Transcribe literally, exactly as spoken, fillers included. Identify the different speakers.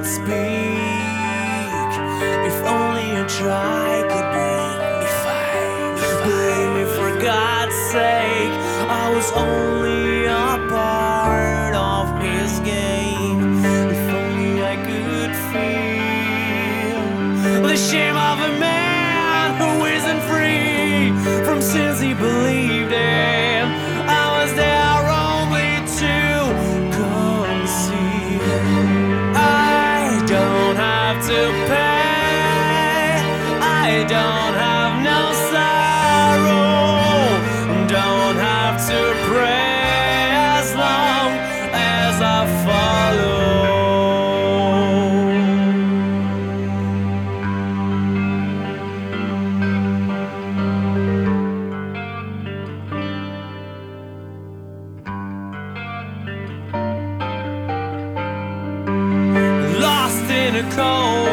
Speaker 1: could speak, if only a try could bring me fight. Believe me, for God's sake, I was only a part of his game. If only I could feel the shame of a man who isn't free from sins he believed in. I was there only to conceal. I don't have to pay, I don't have no sorrow, don't have to pray as long as I follow. Lost in a cold